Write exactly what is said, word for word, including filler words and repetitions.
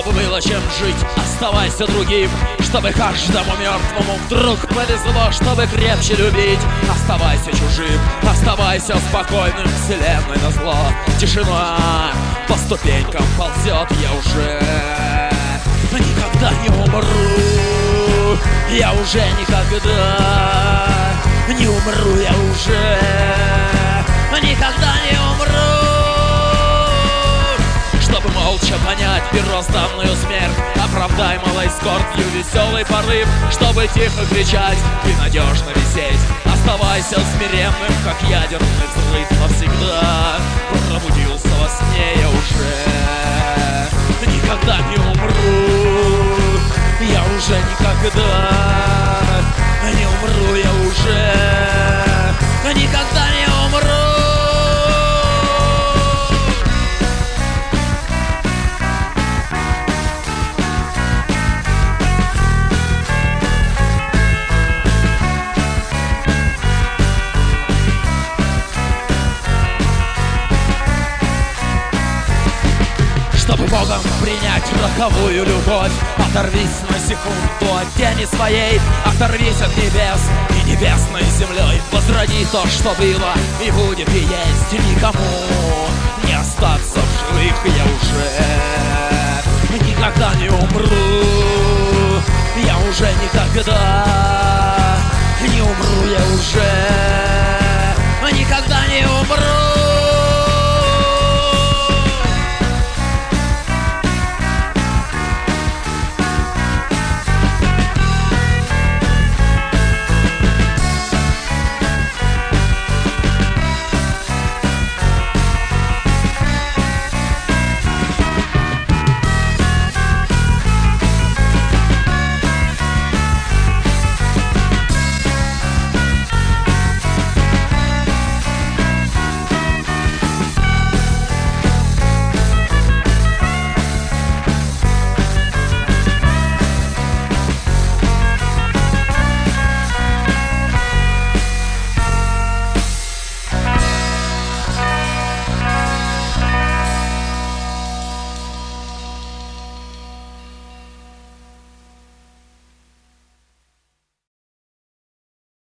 чтобы было чем жить, оставайся другим. Чтобы каждому мертвому вдруг повезло, чтобы крепче любить. Оставайся чужим, оставайся спокойным, вселенной назло. Тишина по ступенькам ползет, я уже никогда не умру. Я уже никогда не умру, я уже никогда не умру. Чтобы молча понять первозданную смерть, оправдай малой скорбью веселый порыв. Чтобы тихо кричать и надежно висеть, оставайся смиренным, как ядерный взрыв. Навсегда пробудился во сне, я уже никогда не умру. Я уже никогда не умру, я уже никогда не умру. Чтобы Богом принять роковую любовь, оторвись на секунду от тени своей, оторвись от небес и небесной землей. Возроди то, что было и будет и есть. Никому не остаться в живых, я уже никогда не умру. Я уже никогда не умру, я уже никогда